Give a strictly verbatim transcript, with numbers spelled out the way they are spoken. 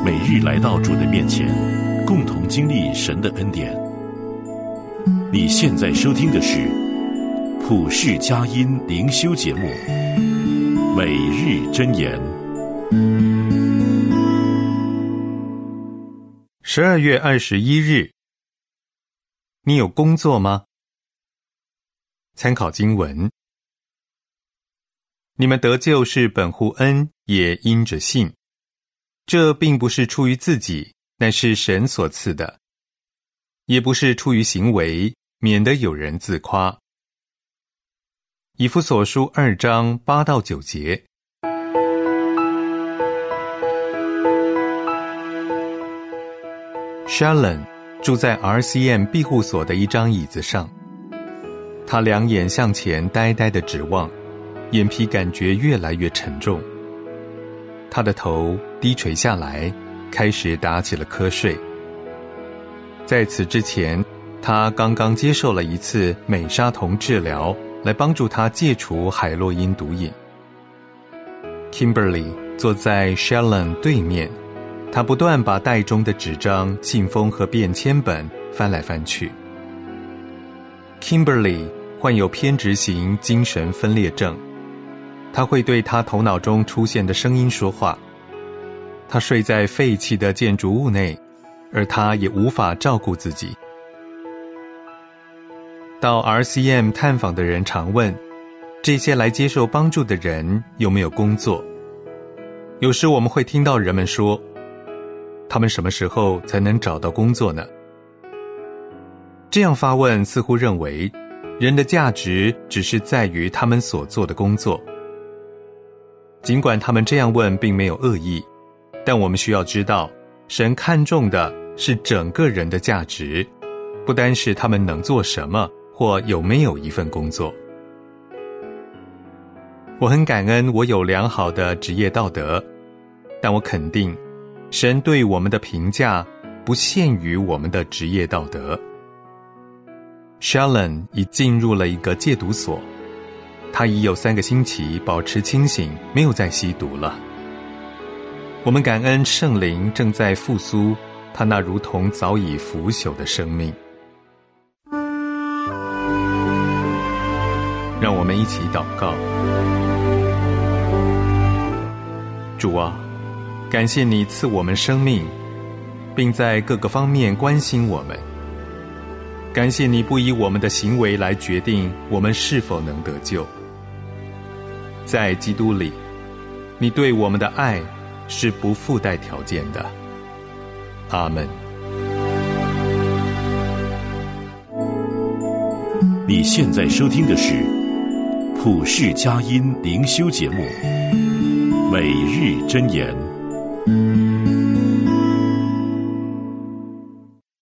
每日来到主的面前，共同经历神的恩典。你现在收听的是普世佳音灵修节目每日箴言。 十二月二十一日，你有工作吗？参考经文：你们得救是本乎恩，也因着信。这并不是出于自己，乃是神所赐的；也不是出于行为，免得有人自夸。以弗所书二章八到九节。Shalom 住在 R C M 庇护所的一张椅子上，他两眼向前呆呆地指望，眼皮感觉越来越沉重。他的头低垂下来，开始打起了瞌睡。在此之前，他刚刚接受了一次美沙酮治疗，来帮助他戒除海洛因毒瘾。Kimberly 坐在 Shalom 对面，他不断把袋中的纸张、信封和便签本翻来翻去。Kimberly 患有偏执型精神分裂症，他会对他头脑中出现的声音说话。他睡在废弃的建筑物内，而他也无法照顾自己。到 R C M 探访的人常问，这些来接受帮助的人有没有工作？有时我们会听到人们说，他们什么时候才能找到工作呢？这样发问似乎认为，人的价值只是在于他们所做的工作。尽管他们这样问并没有恶意，但我们需要知道，神看重的是整个人的价值，不单是他们能做什么或有没有一份工作。我很感恩我有良好的职业道德，但我肯定，神对我们的评价不限于我们的职业道德。Shalom 已进入了一个戒毒所，他已有三个星期保持清醒，没有再吸毒了。我们感恩圣灵正在复苏他那如同早已腐朽的生命。让我们一起祷告。主啊，感谢你赐我们生命，并在各个方面关心我们。感谢你不以我们的行为来决定我们是否能得救。在基督里，你对我们的爱是不附带条件的。阿们。 你现在收听的是普世佳音灵修节目每日箴言。